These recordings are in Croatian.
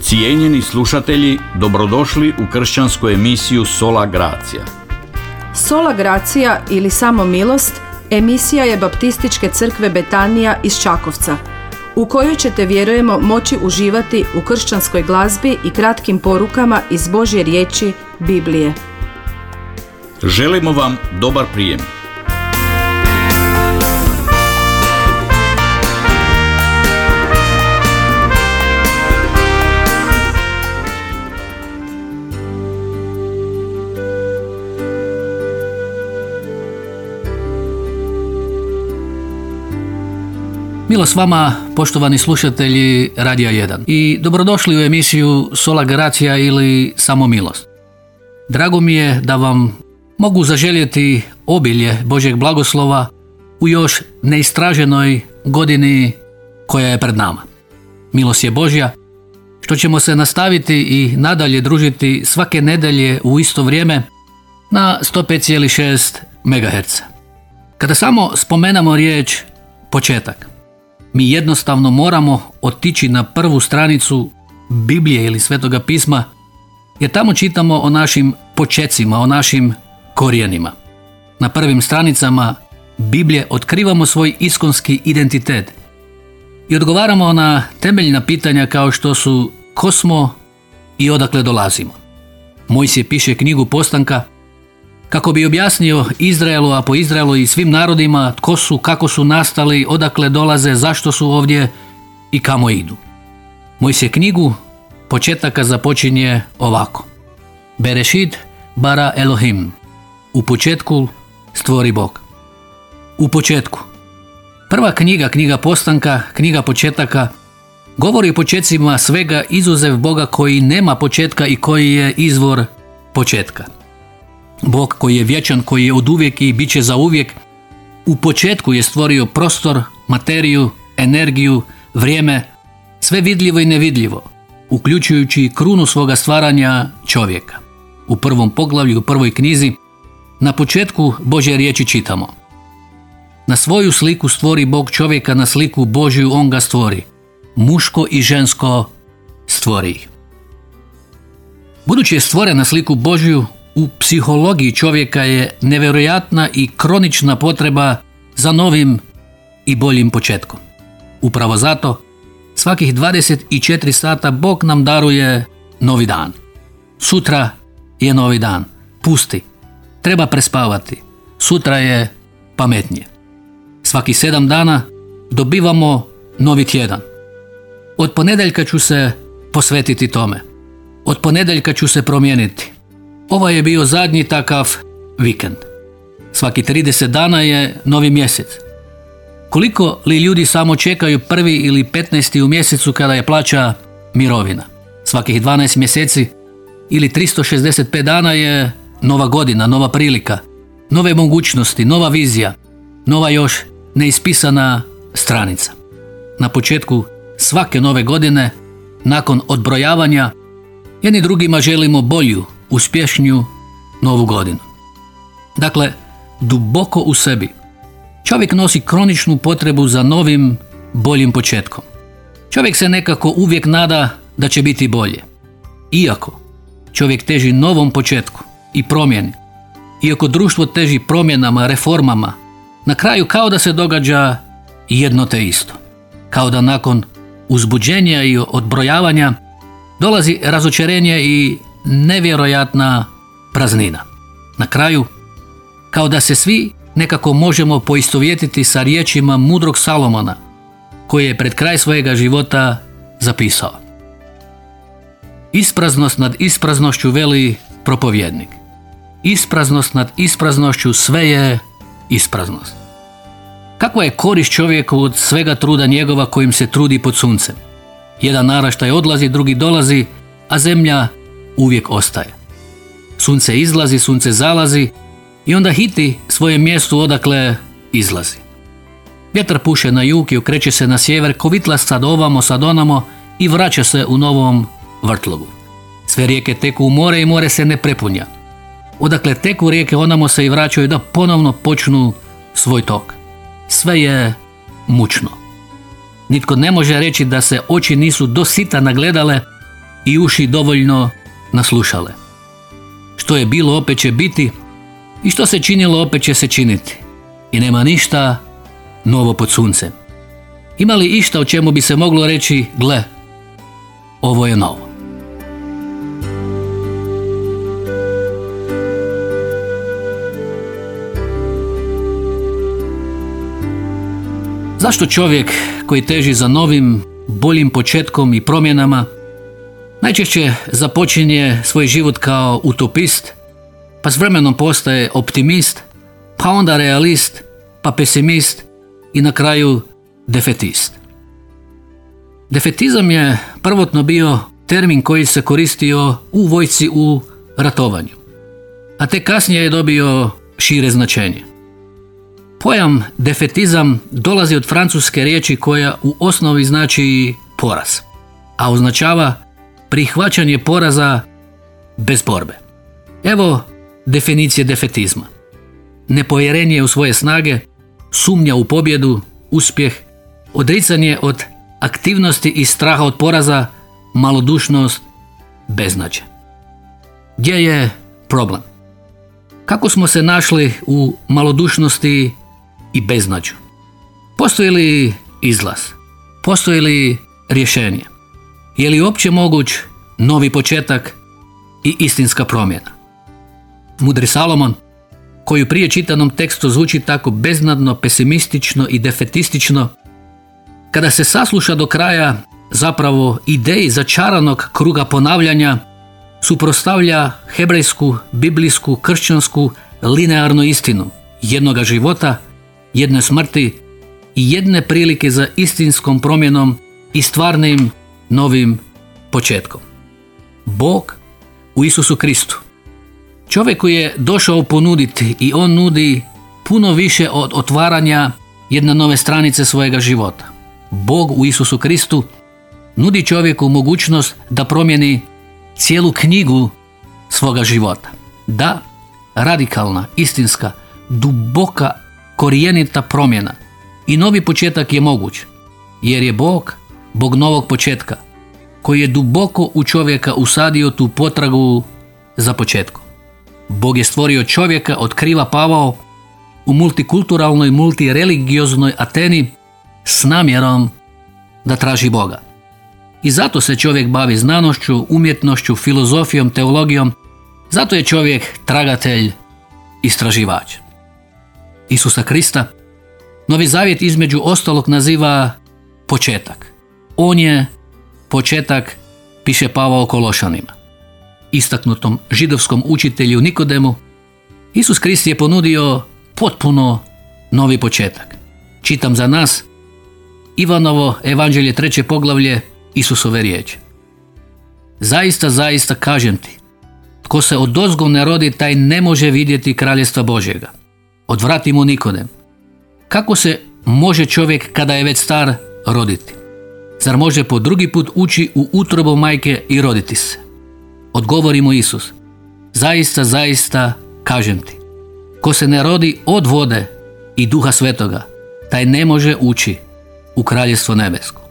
Cijenjeni slušatelji, dobrodošli u kršćansku emisiju Sola Gracia. Sola Gracia ili Samo milost emisija je Baptističke crkve Betanija iz Čakovca, u kojoj ćete, vjerujemo, moći uživati u kršćanskoj glazbi i kratkim porukama iz Božje riječi, Biblije. Želimo vam dobar prijem. Milost vama, poštovani slušatelji Radija 1, i dobrodošli u emisiju Sola Gracia ili Samo milost. Drago mi je da vam mogu zaželjeti obilje Božjeg blagoslova u još neistraženoj godini koja je pred nama. Milost je Božja, što ćemo se nastaviti i nadalje družiti svake nedelje u isto vrijeme na 105,6 MHz. Kada samo spomenemo riječ početak, mi jednostavno moramo otići na prvu stranicu Biblije ili Svetoga pisma, jer tamo čitamo o našim počecima, o našim korijenima. Na prvim stranicama Biblije otkrivamo svoj iskonski identitet i odgovaramo na temeljna pitanja kao što su ko smo i odakle dolazimo. Mojsije piše knjigu Postanka kako bi objasnio Izraelu, a po Izraelu i svim narodima tko su, kako su nastali, odakle dolaze, zašto su ovdje i kamo idu. Mojsije knjigu početaka započinje ovako. Berešit bara Elohim. U početku stvori Bog. U početku. Prva knjiga Postanka, knjiga početaka, govori o početcima svega izuzev Boga koji nema početka i koji je izvor početka. Bog koji je vječan, koji je oduvijek i bit će zauvijek, u početku je stvorio prostor, materiju, energiju, vrijeme, sve vidljivo i nevidljivo, uključujući krunu svoga stvaranja, čovjeka. U prvom poglavlju, u prvoj knjizi, na početku Božje riječi čitamo: na svoju sliku stvori Bog čovjeka, na sliku Božju on ga stvori, muško i žensko stvori ih. Budući je stvoren na sliku Božju, u psihologiji čovjeka je nevjerojatna i kronična potreba za novim i boljim početkom. Upravo zato svakih 24 sata Bog nam daruje novi dan. Sutra je novi dan. Pusti. Treba prespavati. Sutra je pametnije. Svaki 7 dana dobivamo novi tjedan. Od ponedjeljka ću se posvetiti tome. Od ponedjeljka ću se promijeniti. Ovo je bio zadnji takav vikend. Svaki 30 dana je novi mjesec. Koliko li ljudi samo čekaju 1. ili 15. u mjesecu kada je plaća mirovina? Svakih 12 mjeseci ili 365 dana je nova godina, nova prilika, nove mogućnosti, nova vizija, nova još neispisana stranica. Na početku svake nove godine, nakon odbrojavanja, jedni drugima želimo bolju, uspješniju novu godinu. Dakle, duboko u sebi čovjek nosi kroničnu potrebu za novim, boljim početkom. Čovjek se nekako uvijek nada da će biti bolje. Iako čovjek teži novom početku i promjeni, iako društvo teži promjenama, reformama, na kraju kao da se događa jedno te isto. Kao da nakon uzbuđenja i odbrojavanja dolazi razočarenje i nevjerojatna praznina. Na kraju, kao da se svi nekako možemo poistovjetiti sa riječima mudrog Salomona, koji je pred kraj svojega života zapisao: ispraznost nad ispraznošću veli propovjednik. Ispraznost nad ispraznošću sve je ispraznost. Kakva je korist čovjeku od svega truda njegova kojim se trudi pod suncem? Jedan naraštaj odlazi, drugi dolazi, a zemlja uvijek ostaje. Sunce izlazi, sunce zalazi i onda hiti svoje mjesto odakle izlazi. Vjetar puše na jug i okreće se na sjever, kovitla sad ovamo, sad onamo i vraća se u novom vrtlogu. Sve rijeke teku u more i more se ne prepunja. Odakle teku rijeke onamo se i vraćaju da ponovno počnu svoj tok. Sve je mučno. Nitko ne može reći da se oči nisu do sita nagledale i uši dovoljno naslušale. Što je bilo opet će biti i što se činilo opet će se činiti. I nema ništa novo pod suncem. Ima li išta o čemu bi se moglo reći, gle, ovo je novo? Zašto čovjek koji teži za novim, boljim početkom i promjenama najčešće započinje svoj život kao utopist, pa s vremenom postaje optimist, pa onda realist, pa pesimist i na kraju defetist? Defetizam je prvotno bio termin koji se koristio u vojsci u ratovanju, a tek kasnije je dobio šire značenje. Pojam defetizam dolazi od francuske riječi koja u osnovi znači poraz, a označava prihvaćanje poraza bez borbe. Evo definicije defetizma: nepovjerenje u svoje snage, sumnja u pobjedu, uspjeh, odricanje od aktivnosti i straha od poraza, malodušnost, beznađe. Gdje je problem? Kako smo se našli u malodušnosti i beznađu? Postoji li izlaz? Postoji li rješenje? Je li uopće moguć novi početak i istinska promjena? Mudri Salomon, koji u prije čitanom tekstu zvuči tako beznadno, pesimistično i defetistično, kada se sasluša do kraja, zapravo ideji začaranog kruga ponavljanja suprotstavlja hebrejsku, biblijsku, kršćansku, linearnu istinu jednoga života, jedne smrti i jedne prilike za istinskom promjenom i stvarnim novim početkom. Bog u Isusu Kristu. Čovjeku je došao ponuditi i on nudi puno više od otvaranja jedne nove stranice svojega života. Bog u Isusu Kristu nudi čovjeku mogućnost da promijeni cijelu knjigu svoga života. Da, radikalna, istinska, duboka, korijenita promjena i novi početak je moguć, jer je Bog novog početka, koji je duboko u čovjeka usadio tu potragu za početkom. Bog je stvorio čovjeka, otkriva Pavao, u multikulturalnoj, multireligijoznoj Ateni s namjerom da traži Boga. I zato se čovjek bavi znanošću, umjetnošću, filozofijom, teologijom. Zato je čovjek tragatelj, istraživač. Isusa Krista Novi Zavjet između ostalog naziva početak. On je početak, piše Pavao Kološanima. Istaknutom židovskom učitelju Nikodemu, Isus Krist je ponudio potpuno novi početak. Čitam za nas Ivanovo evanđelje 3. poglavlje, Isusove riječi. Zaista, zaista kažem ti, tko se odozgo ne rodi, taj ne može vidjeti kraljestva Božjega. Odvrati mu Nikodem. Kako se može čovjek kada je već star roditi? Zar može po drugi put ući u utrobu majke i roditi se? Odgovori mu Isus. Zaista, zaista kažem ti, ko se ne rodi od vode i Duha Svetoga, taj ne može ući u kraljestvo nebesko.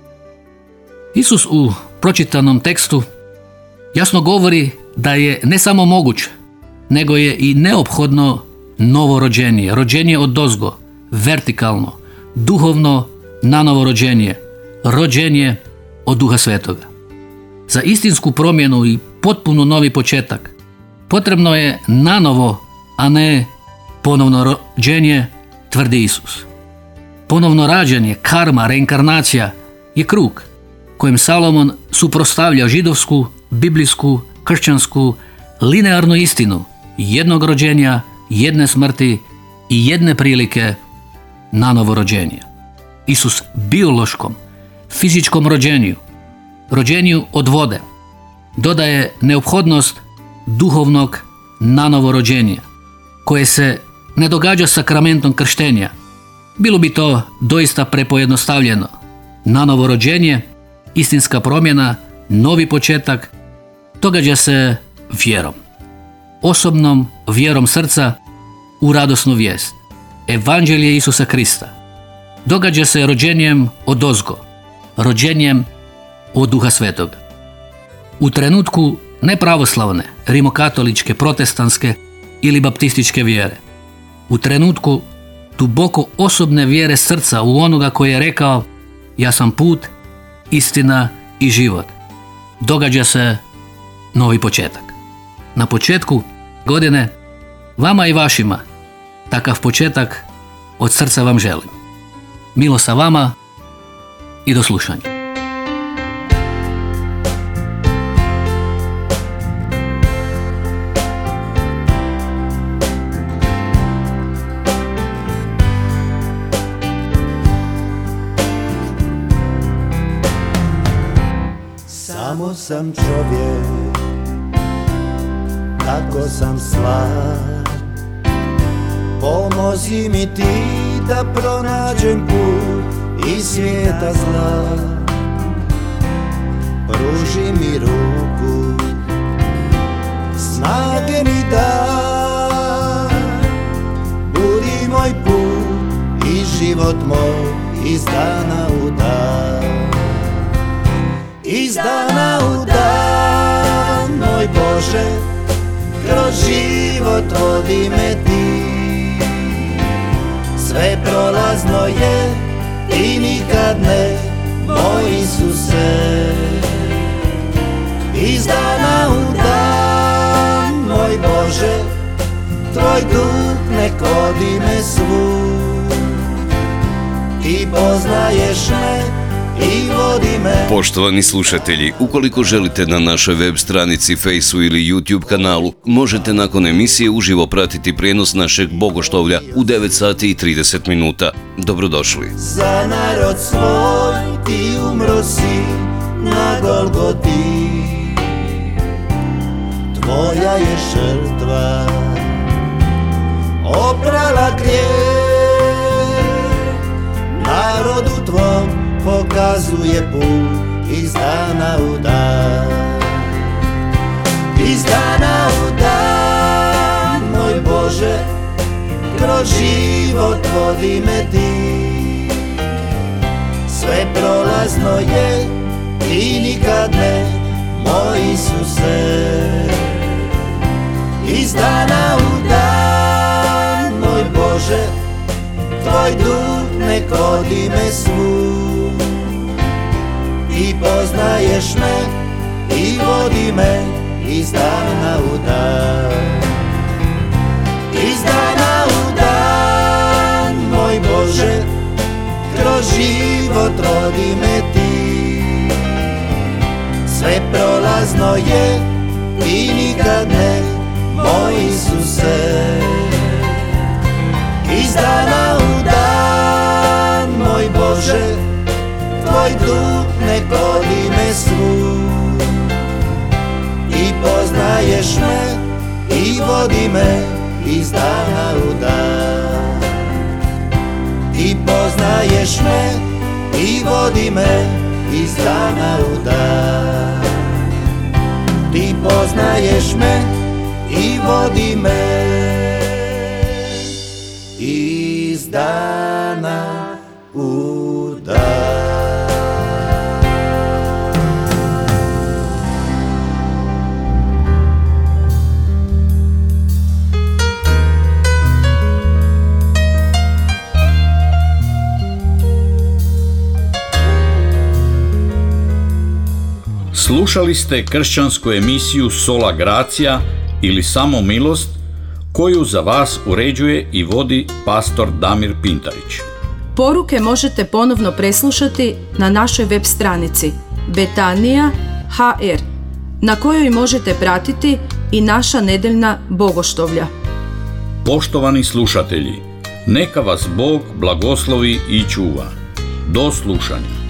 Isus u pročitanom tekstu jasno govori da je ne samo moguće, nego je i neophodno novo rođenje, rođenje odozgo, vertikalno, duhovno nanovo rođenje, rođenje od Duha Svetoga. Za istinsku promjenu i potpuno novi početak potrebno je nanovo, a ne ponovno rođenje, tvrdi Isus. Ponovno rađanje, karma, reinkarnacija je krug kojem Salomon suprotstavlja židovsku, biblijsku, kršćansku, linearnu istinu jednog rođenja, jedne smrti i jedne prilike na novo rođenje. Isus biološkom, fizičkom rođenju od vode, dodaje neophodnost duhovnog nanovo rođenja, koje se ne događa sakramentom krštenja. Bilo bi to doista prepojednostavljeno. Nanovo rođenje, istinska promjena, novi početak, događa se vjerom. Osobnom vjerom srca u radosnu vijest. Evanđelje Isusa Krista. Događa se rođenjem odozgo, rođenjem od Duha Svetoga. U trenutku nepravoslavne, rimokatoličke, protestantske ili baptističke vjere. U trenutku duboko osobne vjere srca u onoga koji je rekao: ja sam put, istina i život. Događa se novi početak. Na početku godine vama i vašima takav početak od srca vam želim. Milo sa vama i do slušanja. Samo sam čovjek, tako sam slab. Pomozi mi ti da pronađem put iz svijeta zla. Pruži mi ruku, snage mi daj. Budi moj put i život moj iz dana u dan. Iz dana u dan, moj Bože, kroz život vodi me ti. Sve prolazno je i nikad ne, moj Isuse. Iz dana u dan, moj Bože, tvoj duh nek vodi me svud. Ti poznaješ me i vodi me. Poštovani slušatelji, ukoliko želite na našoj web stranici, Fejsu ili YouTube kanalu, možete nakon emisije uživo pratiti prijenos našeg bogoštovlja u 9 sati i 30 minuta. Dobrodošli. Za narod svoj ti umro si na Golgoti. Tvoja je žrtva oprala grijeh. Narodu tvom pokazuje put iz dana u dan. Iz dana u dan, moj Bože, kroz život vodi me ti. Sve prolazno je i nikad ne, moj Isuse. Iz dana u dan, moj Bože, tvoj duh nek vodi me svud. Ti poznaješ me i vodi me iz dana u dan. Iz dana u dan, moj Bože, kroz život vodi me ti. Sve prolazno je i nikad ne, moj Isuse. Iz dana u dan, moj Bože, tvoj duh nek vodi me svud. Ti poznaješ me i vodi me iz dana u dan. Ti poznaješ me i vodi me iz dana u dan. Ti poznaješ me i vodi me iz dana u dan. Slušali ste kršćansku emisiju Sola Gracia ili Samo milost, koju za vas uređuje i vodi pastor Damir Pintarić. Poruke možete ponovno preslušati na našoj web stranici Betanija.hr, na kojoj možete pratiti i naša nedeljna bogoštovlja. Poštovani slušatelji, neka vas Bog blagoslovi i čuva. Do slušanja.